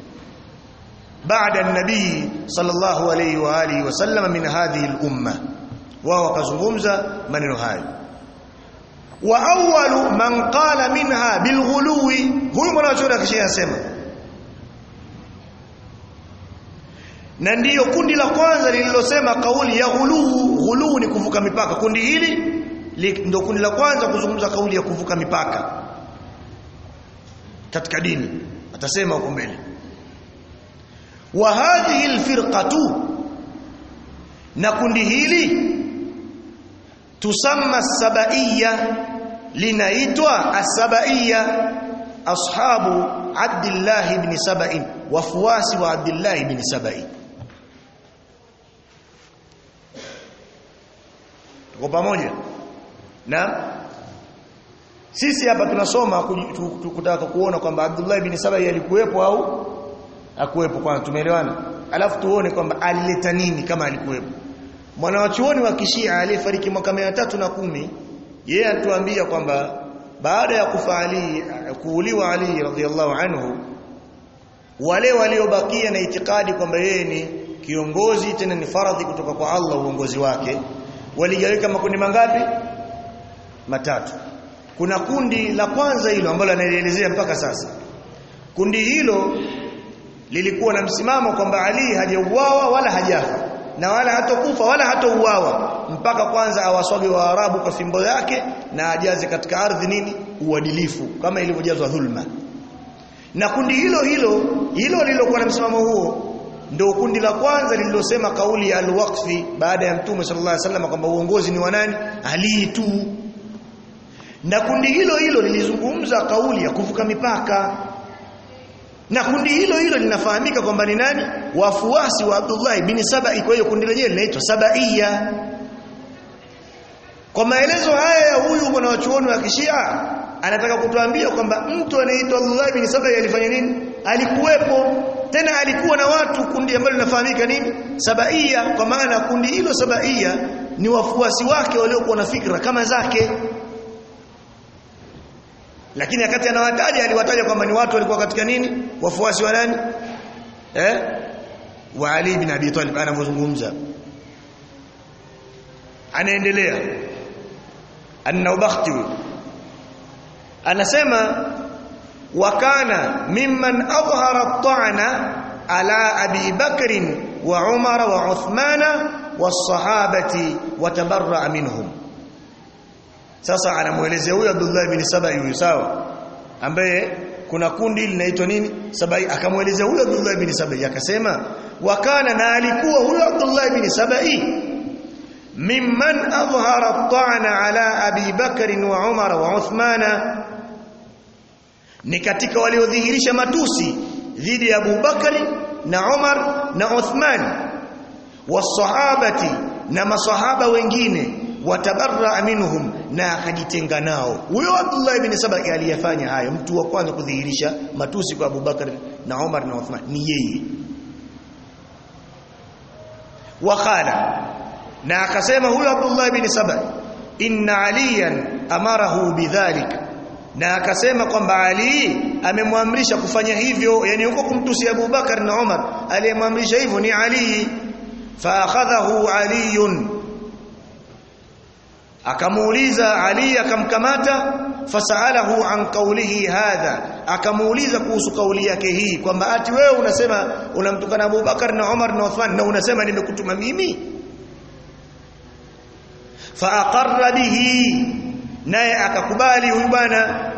baada an-nabii sallallahu alayhi wa alihi wasallam min hadhihi al-umma, wao wakazungumza maneno hayo. Wa awwalu man qala minha bilghuluwi, huyu mwanachuoni akishasema na ndiyo kundi la kwanza lililosema kauli ya ghuluu ni kuvuka mipaka. Kundi hili ndio kundi la kwanza kuzungumza kauli ya kuvuka mipaka katika dini, atasema huko mbele. Wa hadhihi alfirqatu, na kundi hili tusamma as-sabaiyya, linaitwa as-sabaiyya, ashabu Abdullah ibn Sabai, wafuasi wa Abdullah ibn Sabai. Tuko pamoja? Na sisi hapa tunasoma kutaka kuona kwamba Abdullah ibn Sabai alikuwepo au hakuwepo. Kwanza tumeelewana, alafu tuone kwamba alileta nini kama alikuwepo. Mwanawachuoni wa Kishia aliyefariki mwaka 310, yeye atuambia kwamba baada ya kuuliwa Ali radhiallahu anhu, wale waliobakia na itikadi kwamba yeye ni kiongozi, tena ni faradhi kutoka kwa Allah uongozi wake, waligawika makundi mangapi? Matatu. Kuna kundi la kwanza hilo ambalo anaelezea mpaka sasa. Kundi hilo lilikuwa na msimamo kwamba Ali hajauawa wala hajafa, na wala hatokufa wala hatouawa mpaka kwanza awaswage Waarabu kwa fimbo yake na ajaze katika ardhi nini? Uadilifu, kama ilivyojazwa dhulma. Na kundi hilo lilokuwa na msimamo huo ndio kundi la kwanza lililosema kauli ya al-waqfi baada ya Mtume sallallahu alaihi wasallam kwamba uongozi ni wa nani? Ali tu. Na kundi hilo lilizungumza kauli ya kuvuka mipaka. Na kundi hilo linafahamika kwamba ni nani? Wafuasi wa Abdullah ibn Sabai. Kwa hiyo kundi lenyewe linaitwa Sabaiyya. Kwa maelezo haya ya huyu mwanachuoni wa Kishia, anataka kutuambia kwamba mtu anaitwa Abdullah ibn Sabai alifanya nini? Alikuwepo, tena alikuwa na watu, kundi ambalo linafahamika nini? Sabaiyya. Kwa maana kundi hilo Sabaiyya ni wafuasi wake waliokuwa na fikra kama zake. Lakini wakati anawataja aliwataja kwamba ni watu walikuwa katika nini? Wafuasi wa nani? Wa Ali ibn Abi Talib. Anavyozungumza anaendelea An-Nawabakhti anasema wa kana mimman adhhara at-ta'na ala Abi Bakr wa Umar wa Uthman was-sahabati wa tabarra'a minhum. Sasa anamuelezea huyu Abdullah ibn Sabai huyu, sawa, ambaye kuna kundi linaitwa nini? Sabai. Akamuelezea huyu Abdullah ibn Sabai akasema wa kana, na alikuwa huyu Abdullah ibn Sabai mimman adhhara at-ta'na ala Abi Bakr wa Umar wa Uthman, ni katika waliodhihirisha matusi dhidi ya Abu Bakari na Umar na Uthman, wasahabati, na masahaba wengine, watabarra minhum, na akajitenga nao. Huyo Abdullah ibn Sabai aliyefanya hayo, mtu wa kwanza kudhihirisha matusi kwa Abu Bakar na Umar na Uthman ni yeye. Wakala, na akasema huyo Abdullah ibn Sabai, inna aliyan amarahu bidhalik, na akasema kwamba Ali amemwamrisha kufanya hivyo, yani huko kumtusi Abu Bakar na Umar, aliyemwamrisha hivyo ni Ali. Fa akhadhahu Ali, akamuuliza Ali, akamkamata. Fasalahu an qawlihi hadha, akamuuliza kuhusu kauli yake hii kwamba ati wewe unasema unamtukana Abu Bakar na Umar na Uthman na unasema nimekutuma mimi. Fa aqarra bihi, naye akakubali huyu bwana,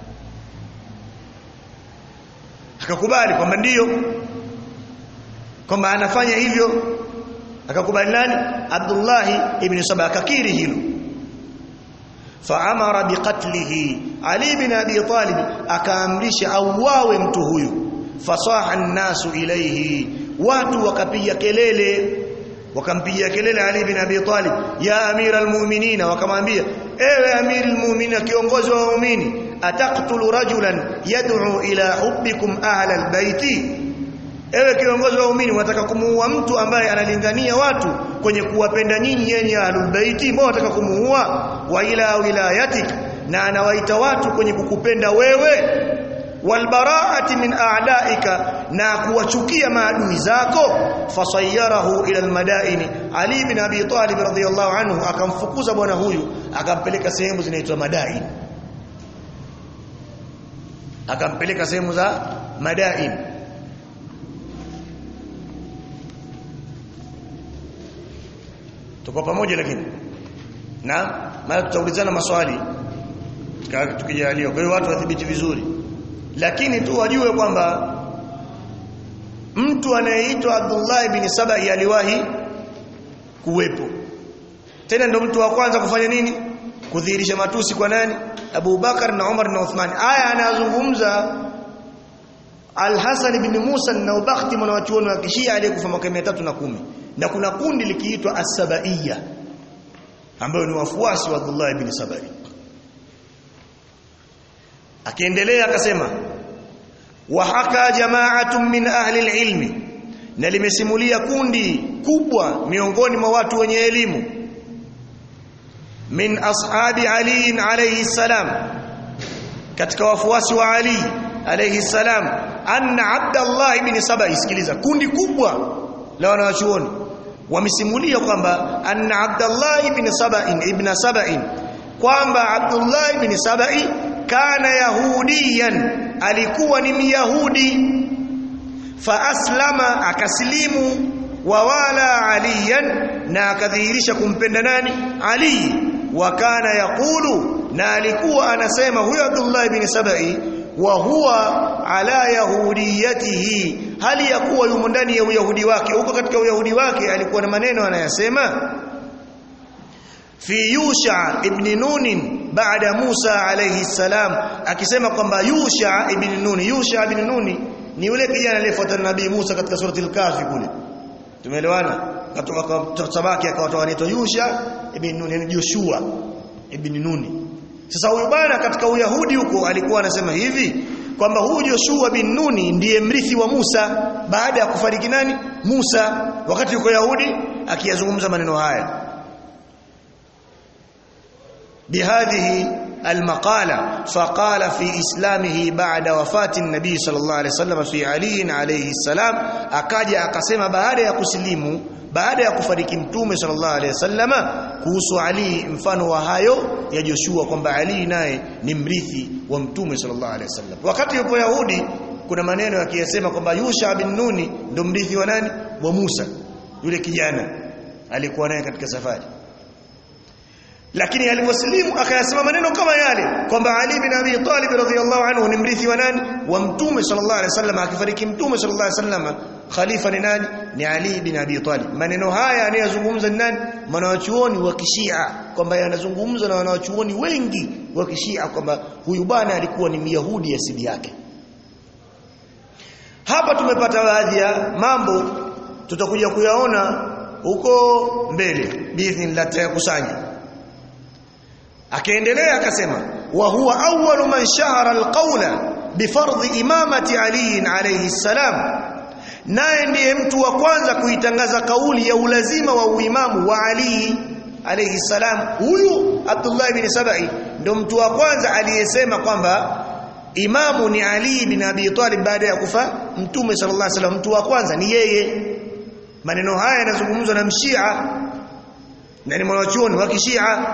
akakubali kwamba ndio kwamba anafanya hivyo, akakubali. Nani? Abdullah ibn Sabai akakiri hilo. Faamara biqatlihi, Ali ibn Abi Talib akaamrisha auawe mtu huyu. Fasaha an-nasu ilayhi, watu wakapiga kelele, wakampigia kelele Ali ibn Abi Talib, ya amira almu'minin, wakamwambia ewe amir almu'minin, kiongozi wa waumini, ataqtulu rajulan yad'u ila hubbikum ahla albayti, ewe kiongozi wa waumini, unataka kumuua mtu ambaye analingania watu kwenye kuwapenda nyinyi yenye ahlul baiti, mbona unataka kumuua? Wa ila wilayatik, na anawaita watu kwenye kukupenda wewe, walbaraati min a'daika, na kuwachukia maadui zako. Fasayyarahu ila almadaini, Ali ibn Abi Talib radhiyallahu anhu akamfukuza bwana huyu, akampeleka sehemu zinaitwa Madain, akampeleka sehemu za Madain. Tuko pamoja lakini. Na maana tutaulizana maswali tukijaliwa. Kwa hiyo watu wathibiti vizuri. Lakini tu wajue kwamba mtu anayeitwa Abdullah ibn Sabai aliwahi kuwepo. Tena ndio mtu wa kwanza kufanya nini? Kudhihirisha matusi kwa nani? Abu Bakar na Umar na Uthman. Aya anazungumza Al-Hasan ibn Musa an-Nawabakhti mwanachuoni wa Kishia aliyekufa mwaka 310. Na kuna kundi likiitwa As-Sabaiyya ambao ni wafuasi wa Abdullah ibn Sabai. Akiendelea akasema wa haka jama'atun min ahli al-ilmi, na limesimulia kundi kubwa miongoni mwa watu wenye elimu, min ashabi Ali alayhi salam, katika wafuasi wa Ali alayhi salam, anna Abdullah ibn Sabai, sikiliza, kundi kubwa la wanachuoni wamesimulia kwamba anna Abdullah ibn Sabai kwamba Abdullah ibn Sabai kana yahudiyan, alikuwa ni myahudi, fa aslama, akasilimu, wa wala aliyan, na akadhihirisha kumpenda nani? Ali. Wa kana yaqulu, na alikuwa anasema huyo Abdullah ibn Sabai, wa huwa ala yahudiyatihi, hali yakuwa yumo ndani ya uyahudi wake. Huko katika uyahudi wake alikuwa na maneno anayasema fi Yusha ibn Nun baada Musa alayhi salam, akisema kwamba Yusha ibn Nun ni yule kijana aliyefuata nabii Musa katika surati al-Kahfi kule. Tumeelewana? Katoka Sabaki akawatoa anaitwa Yusha ibn Nun, yani Joshua ibn Nun. Sasa huyu bwana katika uyahudi huko alikuwa anasema hivi kwamba huyu Joshua bin Nun ndiye mrithi wa Musa baada ya kufariki nani? Musa. Wakati yuko Yahudi akiyazungumza maneno haya. بهذه المقالة فقال في إسلامه بعد وفاة النبي صلى الله عليه وسلم في علي عليه السلام, akaja akasema baada ya kusilimu, baada ya kufariki mtume sallallahu alaihi wasallama, kuhusu Ali mfano wa hayo ya Joshua, kwamba Ali naye ni mrithi wa mtume sallallahu alaihi wasallam. Wakati yupo Yahudi kuna maneno yakiyasema kwamba Yusha bin Nun ndo mrithi wa nani? Wa Musa, yule kijana alikuwa naye katika safari. Lakini aliposlimu akayasema maneno kama yale kwamba Ali bin Abi Talib radhiyallahu anhu ni mrithi wa nani? Wa mtume sallallahu alaihi wasallam. Akifariki mtume sallallahu alaihi wasallam, khalifa ni nani? Ni Ali bin Abi Talib. Maneno haya anayazungumza ni nani? Wanawachuoni wa Kishia, kwamba yanazungumza na wanawachuoni wengi wa Kishia kwamba huyu bwana alikuwa ni Myahudi asili yake. Hapa tumepata baadhi ya mambo tutakuja kuyaona huko mbele biidhnillah, tutayakusanya. Akaendelea akasema wa huwa awwalu man shahara alqawla bifardhi imamati Ali alayhi salam, naye ndiye mtu wa kwanza kuitangaza kauli ya ulazima wa uimamu wa Ali alayhi salam. Huyu Abdullah ibn Sabai ndio mtu wa kwanza aliyesema kwamba imamu ni Ali bin Abi Talib baada ya kufa mtume sallallahu alaihi wasallam. Mtu wa kwanza ni yeye. Maneno haya yanazungumzwa na Mshia na ni mwanachuoni wa Kishia.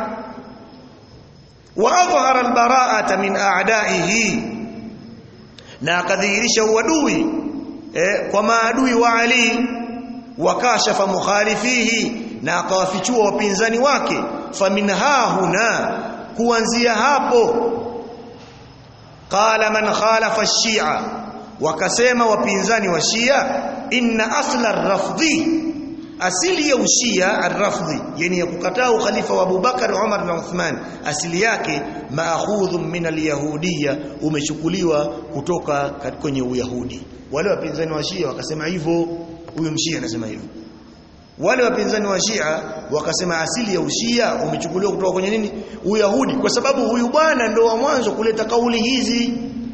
Wa adhhara albara'ata min a'da'ihi, na akadhihirisha uadui kwa maadui wa Ali. Wa kashafa mukhalifihi, na akawafichua wapinzani wake. Faminha huna, kuanzia hapo, qala man khalafa ash-shi'a, wakasema wapinzani wa Shia, inna asla ar-rafdhi, asili ya ushia ar-rafdhi, yani ya kukataa ukhalifa wa Abu Bakar, Umar na Uthman, asili yake maakhudhun min al-yahudiyya, umechukuliwa kutoka kwenye uyahudi. Wale wapinzani wa Shia wakasema hivyo, huyo mshia anasema hivyo. Wale wapinzani wa Shia wakasema asili ya ushia umechukuliwa kutoka kwenye nini? Uyahudi, kwa sababu huyu bwana ndio wa mwanzo kuleta kauli hizi.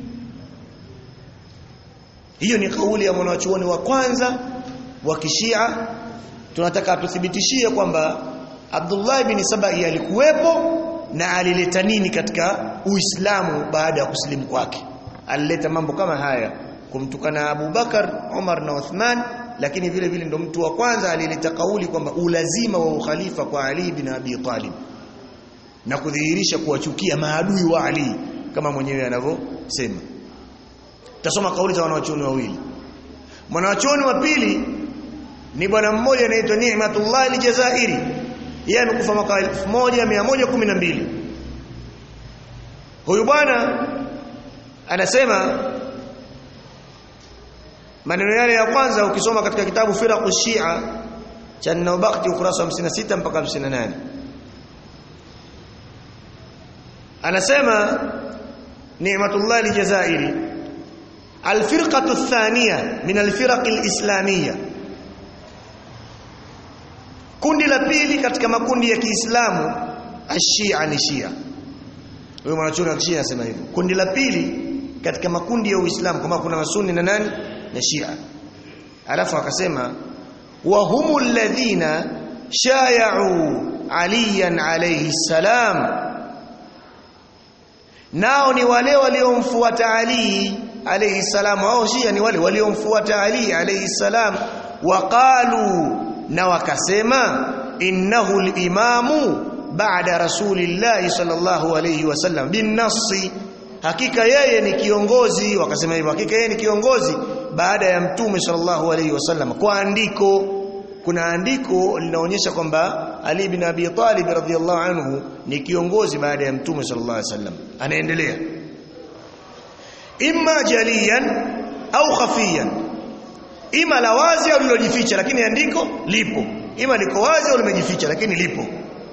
Hiyo ni kauli ya mwanachuoni wa kwanza wa Kishia. Tunataka tuthibitishie kwamba Abdullah ibn Sabai alikuwepo na alileta nini katika Uislamu baada ya kusilimu kwake. Alileta mambo kama haya, kumtukana Abu Bakar, Umar na Uthman, lakini vile vile ndo mtu wa kwanza alileta kauli kwamba ulazima wa ukhalifa kwa Ali bin Abi Talib, na kudhihirisha kuwachukia maadui wa Ali kama mwenyewe anavyosema. Tasoma kauli za wanawachuoni wawili. Mwanachuoni wa pili ni bwana mmoja anaitwa Ni'matullah al-Jazairi, yeye amekufa mwaka 1112. Huyu bwana anasema maneno yale ya kwanza ukisoma katika kitabu Firaqu Shia cha Nawbakti ukurasa 56 mpaka 58. Anasema Ni'matullah al-Jazairi, al-firqatu ath-thaniya min al-firaq al-islamiyya, kundi la pili katika makundi ya Kiislamu, ash-Shia ni Shia. Huyo mwanachuoni wa Shia anasema hivyo, kundi la pili katika makundi ya Uislamu, kama kuna Masunni na nani na Shia. Alafu akasema wa humul ladhina shaya'u aliyan alayhi salam, nao ni wale waliomfuata Ali alayhi salam. Hao Shia ni wale waliomfuata Ali alayhi salam. Waqalu, na wakasema, innahu al-imamu ba'da rasulillahi sallallahu alayhi wasallam bin nassi, hakika yeye ni kiongozi. Wakasema hivyo, hakika yeye ni kiongozi baada ya mtume sallallahu alayhi wasallam. Kwa andiko, kuna andiko linaonyesha kwamba Ali bin Abi Talib radhiyallahu anhu ni kiongozi baada ya mtume sallallahu alayhi wasallam. Anaendelea, imma jaliyan au khafiyan, ima la wazi au lilojificha, lakini andiko lipo. Ima liko wazi au limejificha, lakini lipo.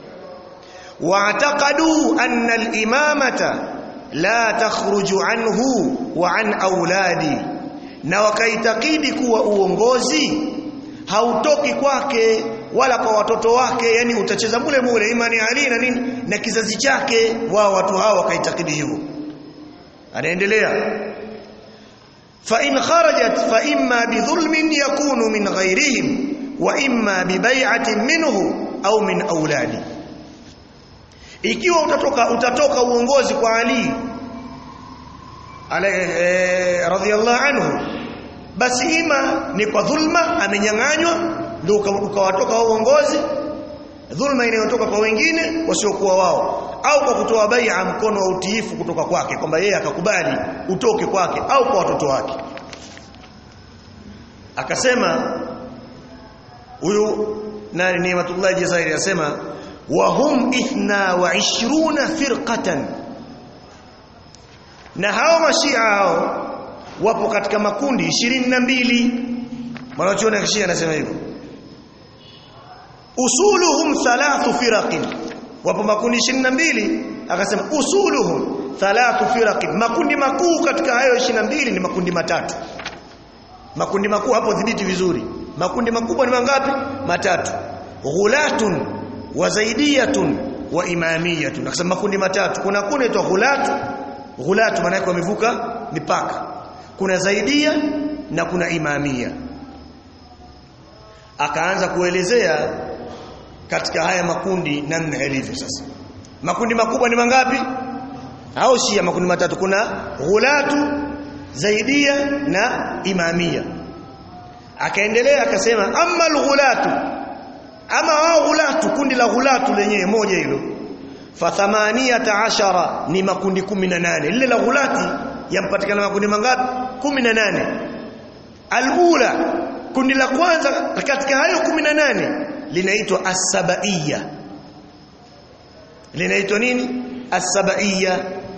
Wa'taqadu anna al-imamata la takhruju anhu wa an auladi, na wakaitakidi kuwa uongozi hautoki kwake wala kwa watoto wake, yani utacheza mule mule, imani Ali na nini na kizazi chake. Wao watu hao wakaitakidi hivyo. Anaendelea, fa in kharajat fa imma bi dhulmin yakunu min ghayrihim wa imma bi bai'atin minhu au min auladi, ikiwa utatoka uongozi kwa Ali radhiyallahu anhu, basi ima ni kwa dhulma, amenyang'anywa ndio ukawatoka uongozi, dhulma inayotoka kwa wengine wasiokuwa wao, au kwa kutoa bai'a, mkono wa utiifu kutoka kwake, kwamba yeye akakubali utoke kwake, au kwa watoto wake. Akasema huyu nani, Ni'matullah Jazairi, asema wa hum 22 firqatan, na hao mashia hao wapo katika makundi 22. Mwanachuoni wa Shia anasema hivyo, usuluhum 3 firaqin, wapo makundi 22. Akasema usuluhum 3 firaqin, makundi makuu katika hayo 22 ni makundi matatu. Makundi makuu hapo dhibiti vizuri, makundi makubwa ni mangapi? Matatu: ghulatun wa zaidiyatun wa imamiyatun. Akasema makundi matatu. Kuna kundi inaitwa ghulatu, maana yake wamevuka mipaka. Kuna zaidia na kuna imamia. Akaanza kuelezea katika haya makundi namna yalivyo. Sasa makundi makubwa ni mangapi? Hao Shia makundi matatu, kuna ghulatu, zaidia na imamia. Akaendelea akasema, amma al-ghulatu, ama wao ghulatu, kundi la ghulatu lenyewe moja hilo, fa 18 ni makundi 18. Lile la ghulati yampatikana makundi mangapi? 18. Al-ula, kundi la kwanza katika hayo 18 linaitwa as-sabaiyya. Linaitwa nini? As-sabaiyya.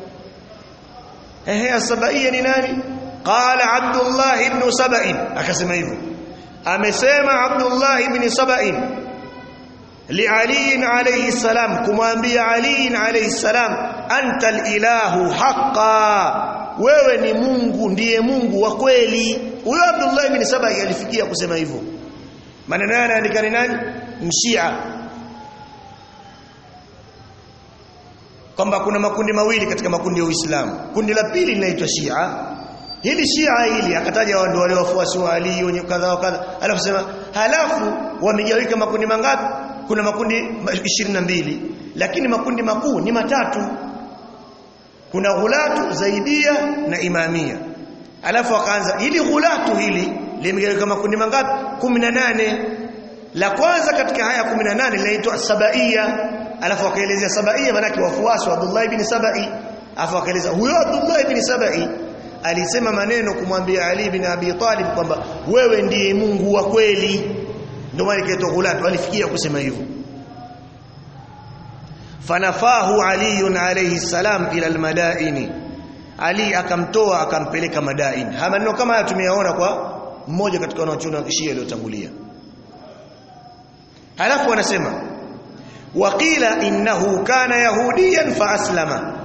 As-sabaiyya ni nani? Qala Abdullah ibn Saba'in, akasema hivyo, amesema Abdullah ibn Saba'in li Ali alayhi salam, kumwambia Ali alayhi salam, anta al-ilahu haqqan, wewe ni Mungu, ndiye Mungu wa kweli. Huyo Abdullah ibn Saba'in alifikia kusema hivyo. Maneno haya anaandika ni nani? Mshia. Kwamba kuna makundi mawili katika makundi ya Uislamu. Kundi la pili linaitwa Shia. Hili Shia hili akataja wao ndio wale wafuasi wa Ali wenye kadha wa kadha. Alafu sema halafu wamegawika makundi mangapi? Kuna makundi 22, lakini makundi makuu ni matatu. Kuna ghulatu, zaidia na imamia. Alafu akaanza hili ghulatu hili limegawika makundi mangapi? 18. La kwanza katika haya 18 linaitwa Sabaiyya. Alafu akaelezea Sabaiyya maana yake wafuasi wa Abdullah ibn Sabai. Alafu akaeleza huyo Abdullah ibn Sabai alisema maneno kumwambia Ali ibn Abi Talib kwamba wewe ndiye Mungu wa kweli. Ndio maana ikaitwa ghulatu, alifikia kusema hivyo. fanafahu Ali alayhi salam ila almadaini, Ali akamtoa akampeleka Madain. Haya maneno kama haya tumeyaona kwa mmoja katika wanachuoni wa Kishia aliyotangulia. Halafu wanasema waqila innahu kana yahudiyan fa aslama,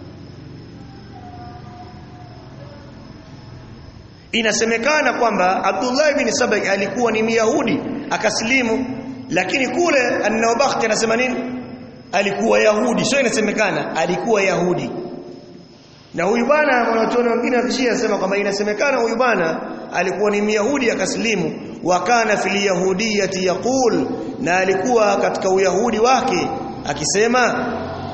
inasemekana kwamba Abdullah ibn Sabai alikuwa ni Myahudi akaslimu, lakini kule An-Nawabakhti anasema nini? Alikuwa Yahudi. Sio inasemekana, alikuwa Yahudi. Na huyu bwana wanachuoni wengine wa Kishia anasema kwamba inasemekana huyu bwana alikuwa ni Myahudi akaslimu, wa kana fil yahudiyyati yaqul, na alikuwa katika uyahudi wake akisema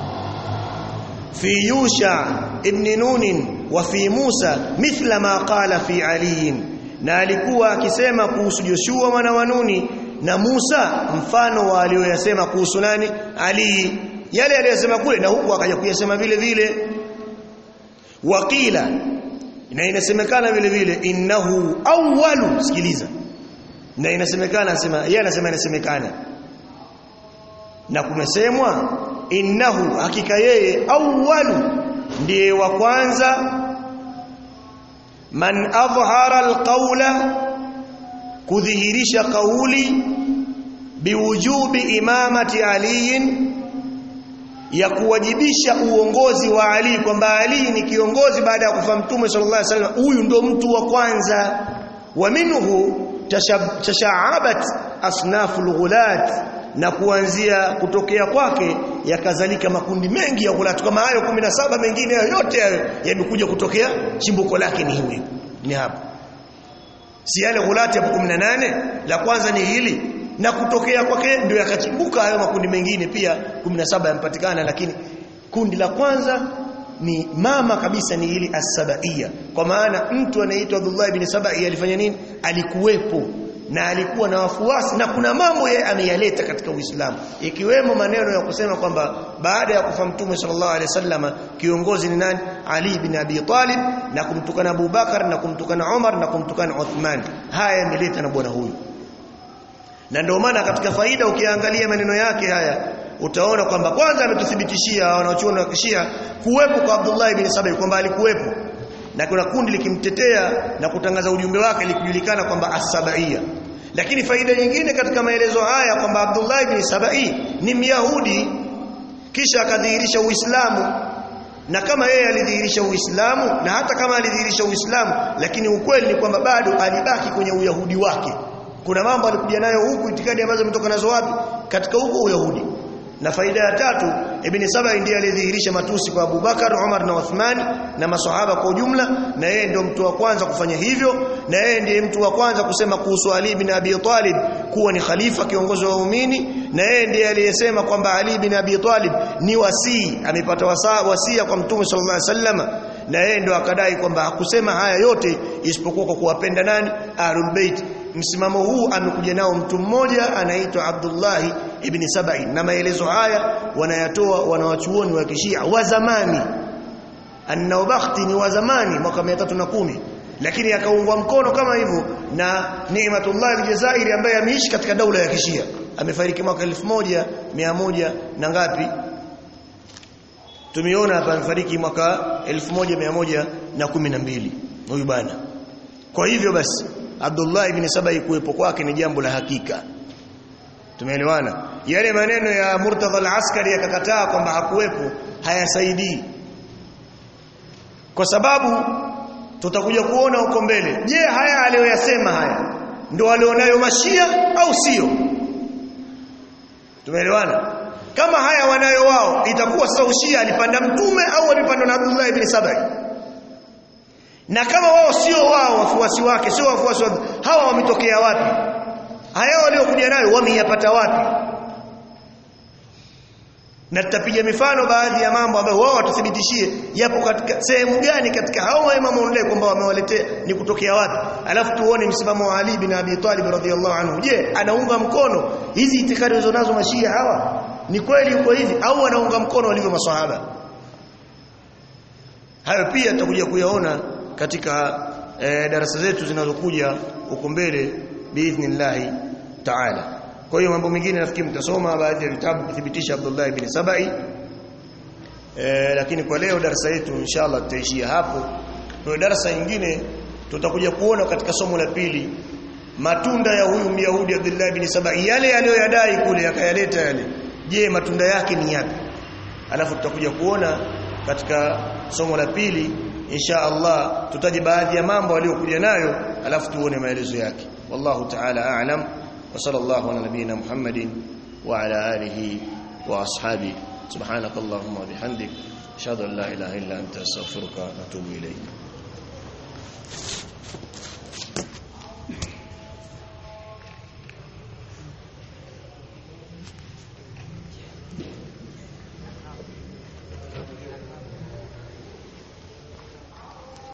fi Yusha ibn Nun wa fi Musa mithla ma qala fi Ali, na alikuwa akisema kuhusu Joshua mwana wa Nuni na Musa mfano wa aliyosema kuhusu nani? Ali, yale aliyosema kule na huku akaja kuyasema vile vile. Waqila, na inasemekana vile vile innahu awwalu, sikiliza, na inasemekana asema yeye anasema inasemekana na kumesemwa innahu, hakika yeye awwalu, ndiye wa kwanza, man adhhara alqawla, kudhihirisha kauli, biwujubi imamati Ali, ya kuwajibisha uongozi wa Ali, kwamba Ali ni kiongozi baada ya kufa Mtume sallallahu alaihi wasallam. Huyu ndo mtu wa kwanza. Wa minhu tashaabat asnaful ghulat, na kuanzia kutokea kwake yakazalika makundi mengi ya ghulat kama hayo 17 mengine yote yamekuja kutokea, chimbuko lake ni hivi, ni hapa. Si yale ghulat ya 18, la kwanza ni hili, na kutokea kwake ndio yakachimbuka hayo makundi mengine pia 17 yampatikana, lakini kundi la kwanza ni mama kabisa ni hili as-Sabaiyya. Kwa maana mtu anaitwa Abdullah ibn Sabai alifanya nini? Alikuwepo na alikuwa na wafuasi, na kuna mambo yeye ameyaleta katika Uislamu, ikiwemo maneno ya kusema kwamba baada ya kufa Mtume sallallahu alaihi wasallam kiongozi ni nani? Ali ibn Abi Talib, na kumtukana Abu Bakar na kumtukana Umar na kumtukana Uthman. Haya yameleta na bwana huyu, na ndio maana katika faida ukiangalia maneno yake haya utaona kwamba kwanza ametuthibitishia wanachuoni wa Kishia kuwepo kwa Abdullah ibn Sabai, kwamba alikuwepo na kuna kundi likimtetea na kutangaza ujumbe wake likijulikana kwamba as-Sabaiyya. Lakini faida nyingine katika maelezo haya kwamba Abdullah ibn Sabai ni Myahudi kisha akadhihirisha Uislamu, na kama yeye alidhihirisha Uislamu, na hata kama alidhihirisha Uislamu, lakini ukweli ni kwamba bado alibaki kwenye Uyahudi wake. Kuna mambo alikuja nayo huku, itikadi ambazo zimetoka nazo wapi? Katika huko Uyahudi. Na faida ya tatu, Ibn Sabai ndiye alidhihirisha matusi kwa Abu Bakar, Umar na Uthman na maswahaba kwa ujumla, na yeye ndio mtu wa kwanza kufanya hivyo, na yeye ndiye mtu wa kwanza kusema kuhusu Ali ibn Abi Talib kuwa ni khalifa, kiongozi wa waumini, na yeye ndiye aliyesema kwamba Ali ibn Abi Talib ni wasii, amepata wasia kwa Mtume sallallahu alaihi wasallam, na yeye ndio akadai kwamba hakusema haya yote isipokuwa kwa kuwapenda nani? Ahlul Bait. Msimamo huu amekuja nao mtu mmoja anaitwa Abdullah ibn Sabai, na maelezo haya wanayatoa wanawachuoni wa Kishia wa zamani. An-Nawabakhti ni wa zamani mwaka 310, lakini akaungwa mkono kama hivyo na Ni'matullah al-Jazairi ambaye ameishi katika daula ya Kishia, amefariki mwaka 1100 na ngapi? Tumeona hapa amefariki mwaka 1112 huyu bwana. Kwa hivyo basi Abdullah ibn Sabai kuwepo kwake ni jambo la hakika. Tumeelewana? Yale maneno ya Murtadha al-Askari yakakataa kwamba hakuwepo hayasaidii, kwa sababu tutakuja kuona huko mbele. Je, haya aliyoyasema haya ndio walionayo Mashia au sio? Tumeelewana? Kama haya wanayo wao, itakuwa sasa Ushia alipanda mtume au alipanda na Abdullah ibn Sabai? Na kama wao sio wao wafuasi wake, sio wafuasi wa hawa, wametokea wapi? Haya waliokuja nayo wameyapata wapi? Na tutapiga mifano baadhi ya mambo ambayo wao watathibitishie yapo katika sehemu gani katika hao Imam Ulay kwamba wamewaletea ni kutokea wapi. Alafu tuone msimamo wa Ali bin Abi Talib radhiyallahu anhu. Je, anaunga mkono hizi itikadi walizonazo Mashia hawa? Ni kweli yuko hivi au anaunga mkono walivyo maswahaba? Hayo pia tutakuja kuyaona katika darasa zetu zinazokuja huko mbele biidhnillah taala. Kwa hiyo mambo mengine nafikiri mtasoma baadhi ya vitabu kuthibitisha Abdullah ibn Sabai lakini kwa leo darasa yetu inshallah tutaishia hapo. Kwa darasa nyingine tutakuja kuona katika somo la pili matunda ya huyu Myahudi Abdullah bin Sabai, yale aliyoyadai kule akayaleta yale, je matunda yake ni yapi? Alafu tutakuja kuona katika somo la pili insha Allah tutaje baadhi ya mambo aliyokuja nayo, alafu tuone maelezo yake. Wallahu ta'ala a'lam wa sallallahu ala nabiyyina Muhammadin wa ala alihi wa ashabihi. Subhanakallahumma wa bihamdik ashhadu an la ilaha illa anta astaghfiruka wa atubu ilayk.